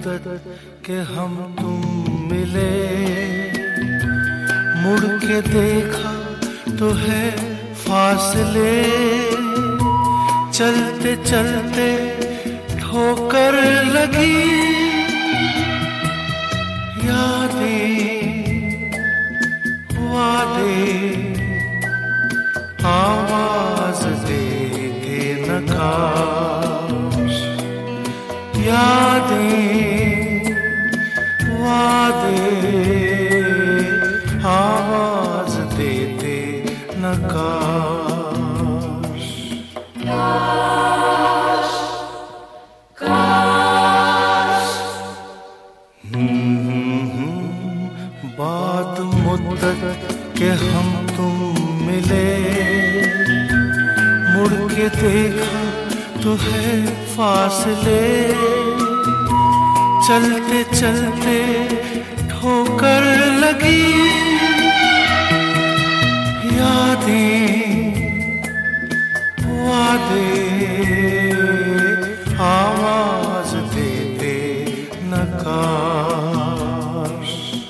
मुद्दत के हम तुम मिले, मुड़ के देखा तो है फासले, चलते चलते ठोकर लगी यादें वादे आवाज देते नकाश, यादें वादे आवाज देते नकाश। काश काश बात मुद्दत के हम तुम मिले, मुड़ के देखा तो है फासले, चलते चलते ठोकर लगी यादें वादे आवाज देते नकाश।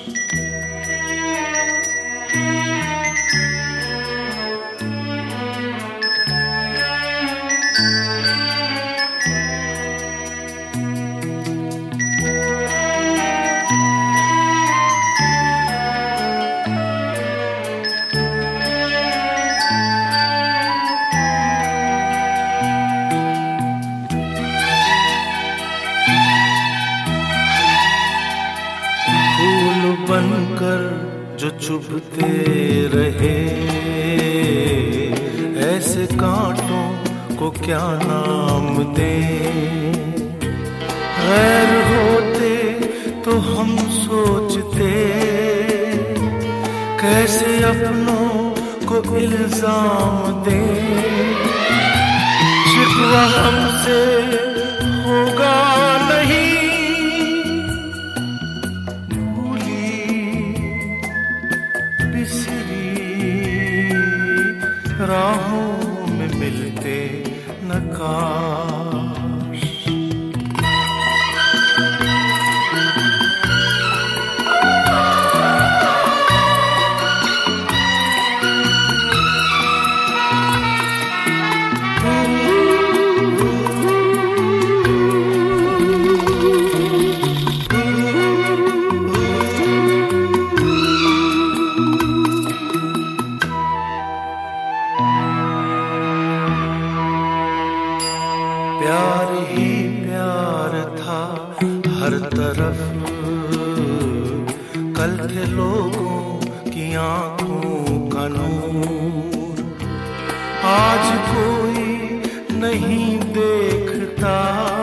बनकर जो चुभते रहे, ऐसे कांटों को क्या नाम दें। गैर होते तो हम सोचते कैसे अपनों को इल्जाम दें। शिकवा हमसे होगा नहीं, राहों में मिलते नकाश। प्यार ही प्यार था हर तरफ, कल थे लोगों की आंखों का नूर। आज कोई नहीं देखता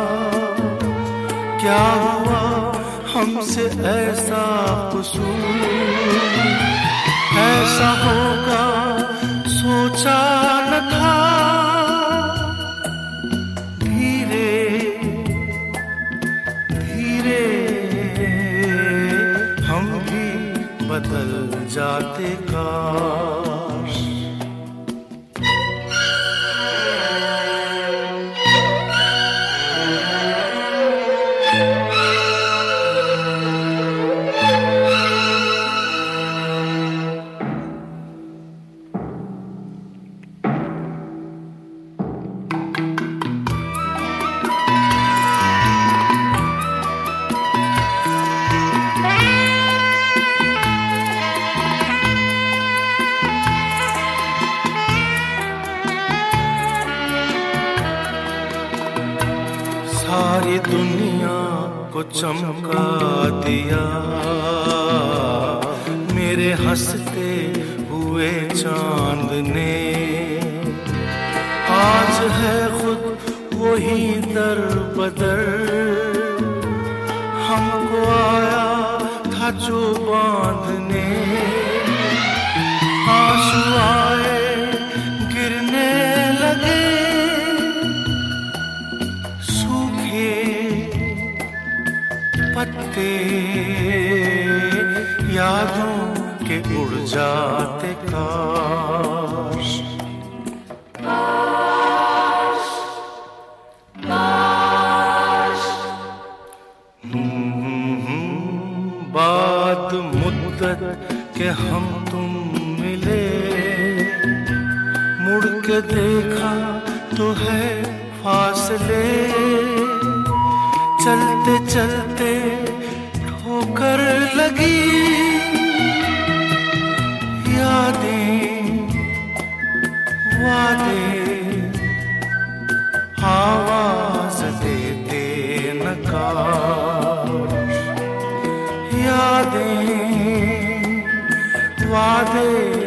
क्या हुआ हमसे ऐसा कसूर। ऐसा होगा सोचा न था, बदल जाते काश। सारी दुनिया को चमका दिया मेरे हंसते हुए चांद ने। आज है खुद वही दर बदर, हमको आया था जो बांधने। आंसू आए गिरने लगे, पत्ते यादों के उड़ जाते काश। काश काश कि हम तुम मिले, मुड़ के देखा तो है फासले, चलते चलते ठोकर लगी, यादें वादे आवाज देते नकार, यादें वादे